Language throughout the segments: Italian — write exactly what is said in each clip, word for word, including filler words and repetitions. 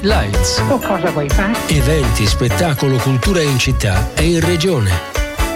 Lights. O cosa vuoi fare? Eventi, spettacolo, cultura in città e in regione.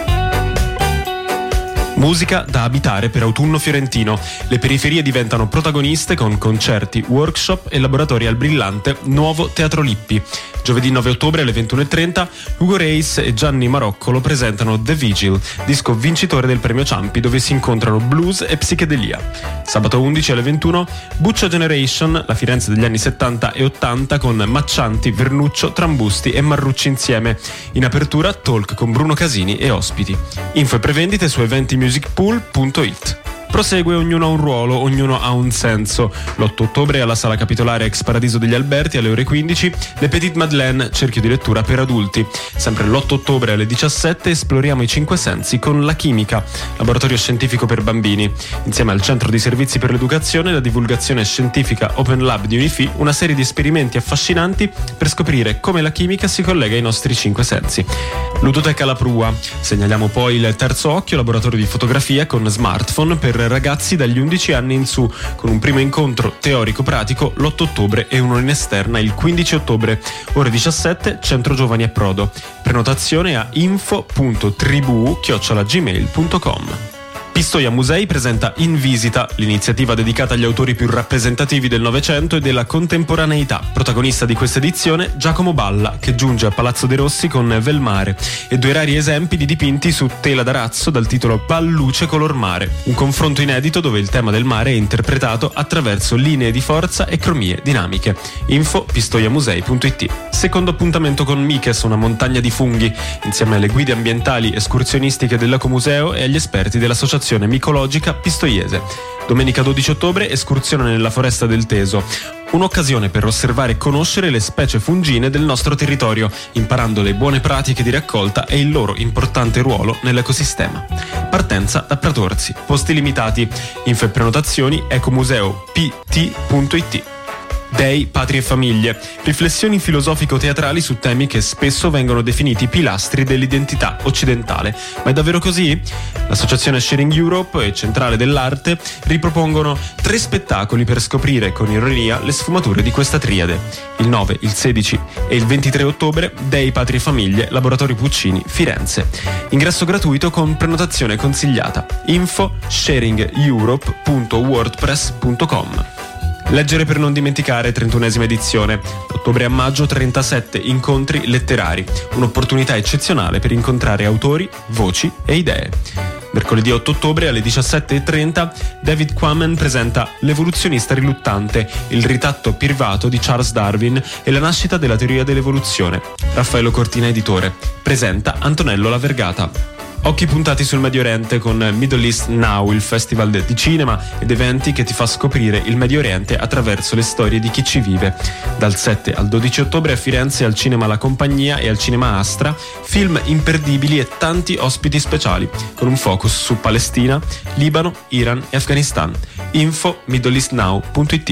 Musica da abitare per autunno fiorentino. Le periferie diventano protagoniste con concerti, workshop e laboratori al brillante Nuovo Teatro Lippi. Giovedì nove ottobre alle ventuno e trenta Ugo Reis e Gianni Maroccolo presentano The Vigil, disco vincitore del premio Ciampi, dove si incontrano blues e psichedelia. Sabato undici alle ventuno Buccia Generation, la Firenze degli anni settanta e ottanta con Maccianti, Vernuccio, Trambusti e Marrucci insieme. In apertura talk con Bruno Casini e ospiti. Info e prevendite su eventi music pool punto it. Prosegue Ognuno ha un ruolo, ognuno ha un senso. L'otto ottobre alla Sala Capitolare ex Paradiso degli Alberti alle ore quindici Le Petite Madeleine, cerchio di lettura per adulti. Sempre l'otto ottobre alle diciassette esploriamo i cinque sensi con La Chimica, laboratorio scientifico per bambini. Insieme al Centro di Servizi per l'Educazione e la Divulgazione Scientifica Open Lab di Unifi, una serie di esperimenti affascinanti per scoprire come la chimica si collega ai nostri cinque sensi. Ludoteca La Prua. Segnaliamo poi il Terzo Occhio, laboratorio di fotografia con smartphone per ragazzi dagli undici anni in su, con un primo incontro teorico-pratico l'otto ottobre e uno in esterna il quindici ottobre. Ore diciassette, Centro Giovani Approdo. Prenotazione a info punto tribù chiocciola gmail punto com. Pistoia Musei presenta In Visita, l'iniziativa dedicata agli autori più rappresentativi del Novecento e della contemporaneità. Protagonista di questa edizione Giacomo Balla, che giunge a Palazzo dei Rossi con Velmare e due rari esempi di dipinti su tela d'arazzo dal titolo Palluce color mare, un confronto inedito dove il tema del mare è interpretato attraverso linee di forza e cromie dinamiche. Info pistoiamusei punto it. Secondo appuntamento con Miches, una montagna di funghi, insieme alle guide ambientali escursionistiche dell'Ecomuseo e agli esperti dell'associazione micologica pistoiese. Domenica dodici ottobre escursione nella foresta del Teso, un'occasione per osservare e conoscere le specie fungine del nostro territorio, imparando le buone pratiche di raccolta e il loro importante ruolo nell'ecosistema. Partenza da Pratorzi, posti limitati. Info e prenotazioni ecomuseo p t punto it. Dei, Patria e Famiglie, riflessioni filosofico-teatrali su temi che spesso vengono definiti pilastri dell'identità occidentale. Ma è davvero così? L'associazione Sharing Europe e Centrale dell'Arte ripropongono tre spettacoli per scoprire con ironia le sfumature di questa triade. Il nove, il sedici e il ventitré ottobre Dei, Patria e Famiglie, Laboratorio Puccini, Firenze. Ingresso gratuito con prenotazione consigliata. Info sharing europe punto wordpress punto com. Leggere per non dimenticare, trentunesima edizione. Ottobre a maggio, trentasette incontri letterari. Un'opportunità eccezionale per incontrare autori, voci e idee. Mercoledì otto ottobre alle diciassette e trenta David Quammen presenta L'evoluzionista riluttante, il ritratto privato di Charles Darwin e la nascita della teoria dell'evoluzione. Raffaello Cortina editore. Presenta Antonello La Vergata. Occhi puntati sul Medio Oriente con Middle East Now, il festival di cinema ed eventi che ti fa scoprire il Medio Oriente attraverso le storie di chi ci vive. Dal sette al dodici ottobre a Firenze al Cinema La Compagnia e al Cinema Astra, film imperdibili e tanti ospiti speciali, con un focus su Palestina, Libano, Iran e Afghanistan. Info middle east now punto it.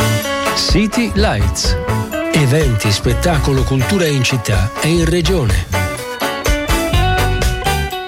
City Lights. Eventi, spettacolo, cultura in città e in regione.